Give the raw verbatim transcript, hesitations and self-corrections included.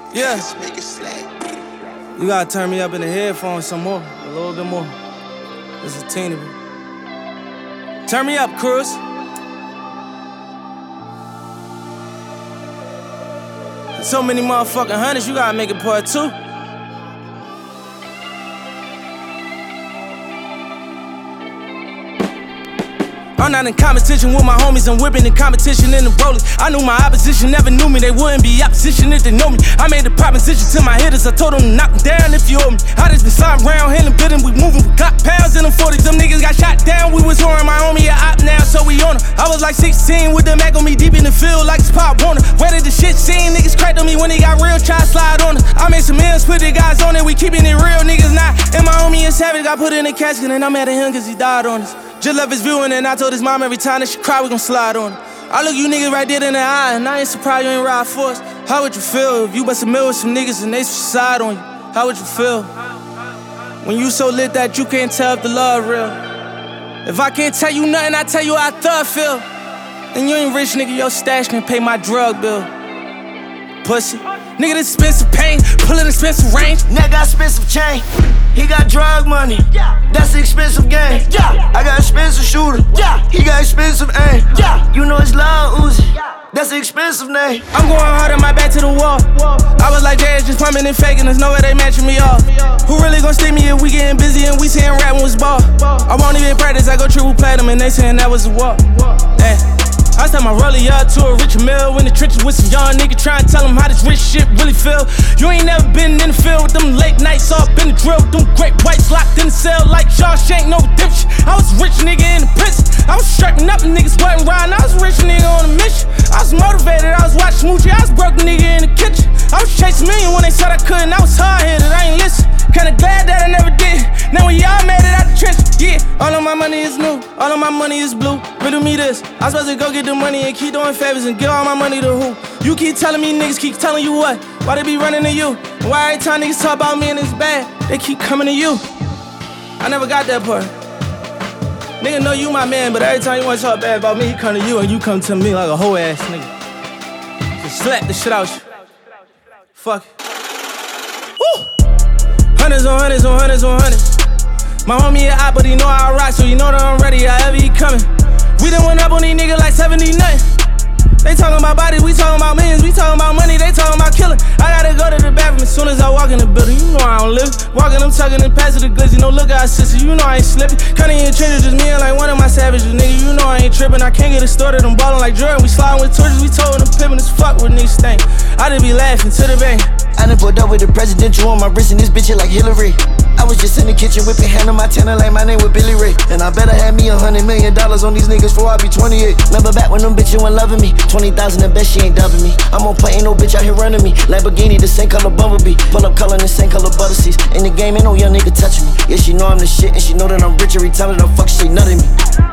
Yeah. You gotta turn me up in the headphones some more, a little bit more. Just a teeny bit. Turn me up, Cruz. So many motherfucking hundreds, you gotta make it part two. I'm not in competition with my homies, I'm whipping in competition in the rollies. I knew my opposition never knew me, they wouldn't be opposition if they know me. I made a proposition to my hitters, I told them to knock them down if you owe me. I just been sliding around, handling bidding, we moving, we got pounds in them forties. Them niggas got shot down, we was whoring my homie a op now, so we on her. I was like sixteen with the Mac on me deep in the field like it's Pop Warner. Where did the shit scene? Niggas cracked on me when they got real, try to slide on us. I made some meals, put the guys on it, we keeping it real, niggas not. And my homie is savage, got put in a casket and I'm mad at him cause he died on us. Just love his viewing and I told his mom every time that she cry, we gon' slide on her. I look you niggas right there in the eye and I ain't surprised you ain't ride for us. How would you feel if you bust a mill with some niggas and they suicide on you? How would you feel? When you so lit that you can't tell if the love real. If I can't tell you nothing, I tell you how I thug feel. Then you ain't rich, nigga, your stash can pay my drug bill. Pussy. Nigga, this expensive pain, pullin' expensive range. Nigga got expensive chain, he got drug money. That's the expensive game. I got expensive shooter, he got expensive aim. You know it's Lil Uzi, that's the expensive name. I'm going hard on my back to the wall. I was like, Dad, just pumping and faking, there's no way they matching me off. Who really gon' stick me if we getting busy and we saying rap when was ball? I won't even practice, I go triple platinum and they saying that was a walk. Hey. I tell my rollie up to a rich mill in the trenches with some young nigga trying to tell him how this rich shit really feel. You ain't never been in the field with them late nights up in the drill, with them great whites locked in the cell like Shawshank, no redemption. I was a rich nigga in the prison, I was strapping up and niggas wasn't riding. I was a rich nigga on a mission, I was motivated, I was watching Smoochie, I was broke nigga in the kitchen. I was chasing million when they said I couldn't, I was hard-headed, I ain't listen. Kinda glad that I never did, now we all made it out the trench, yeah. All of my money is new, all of my money is blue. Riddle me this, I'm supposed to go get the money and keep doing favors and give all my money to who? You keep telling me niggas keep telling you what? Why they be running to you? Why every time niggas talk about me and it's bad, they keep coming to you? I never got that part. Nigga know you my man, but every time you wanna talk bad about me, he come to you and you come to me like a hoe ass nigga. Just slap the shit out you. Fuck it. Woo! Hundreds on hundreds on hundreds on hundreds. My homie a op, but he know I rock, so you know that I'm ready, however he coming. We done went up on these niggas like seventy nothing. They talking about bodies, we talking about millions, we talking about money, they talking about killing. I gotta go to the bathroom as soon as I walk in the building, you know I don't live. Walking, I'm tucking and passing the glizzy, no look out sister, you know I ain't slipping. Cutting in trenches, just me and like one of my savages, nigga, you know I ain't tripping. I can't get it started, I'm ballin' like Jordan, we sliding with torches, we told them pimpin' as fuck with niggas stink. I just be laughing to the bank. I done pulled up with the presidential on my wrist and this bitch like Hillary. I was just in the kitchen whipping hand on my tenor like my name was Billy Ray. And I better have me a hundred million dollars on these niggas before I be twenty-eight. Remember back when them bitches weren't loving me, twenty thousand and bet she ain't dubbing me. I'm on point, ain't no bitch out here running me. Lamborghini the same color Bumblebee, pull up color the same color butter seats. In the game ain't no young nigga touching me. Yeah, she know I'm the shit and she know that I'm rich every time that I fuck she say nothing to me.